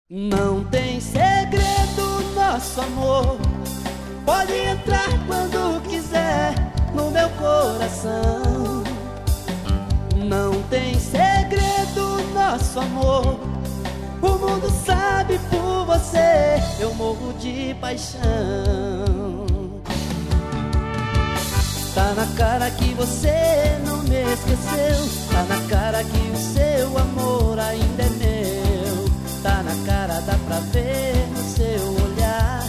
Não tem segredo nosso amor, pode entrar quando quiser no meu coração. Não tem segredo nosso amor, o mundo sabe por você, eu morro de paixão. Tá na cara que você não me esqueceu, tá na cara que o seu amor ainda é meu, tá na cara, dá pra ver no seu olhar.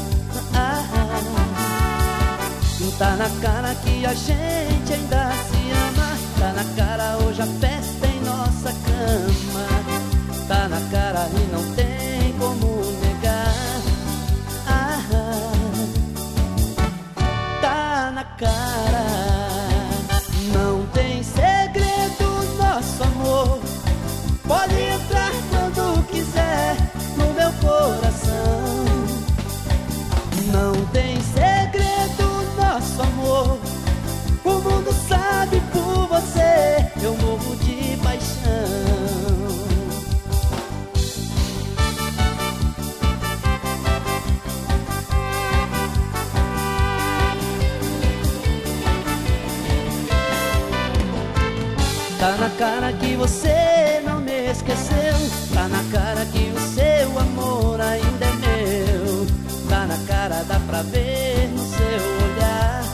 Tá na cara que a gente ainda se ama, tá na cara hoje a festa em nossa cama, tá na cara e não tem como negar. Tá na cara, não tem segredo nosso amor, pode entrar quando quiser no meu coração. Não tem segredo nosso amor, o mundo sabe por você, eu morro de paixão. Tá na cara que você não me esqueceu, tá na cara que o seu amor ainda é meu, tá na cara, dá pra ver no seu olhar.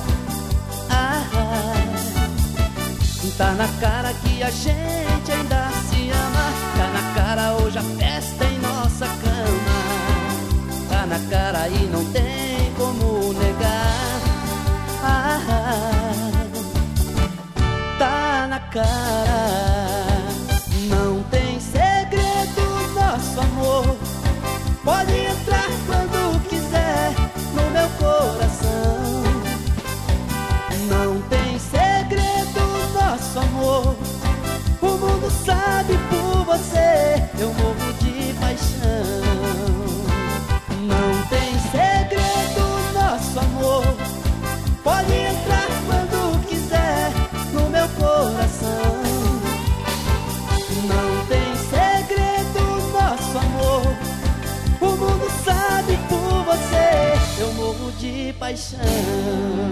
Tá na cara que a gente ainda se ama, tá na cara hoje a festa em nossa cama, tá na cara e não tem como negar. Tá na cara, não tem segredo nosso amor, pode entrar quando quiser no meu coração. Não tem segredo nosso amor, o mundo sabe por você, eu morro de paixão. Não tem segredo nosso amor, pode entrar quando quiser no meu coração. Não tem segredo nosso amor, o mundo sabe por você, eu morro de paixão.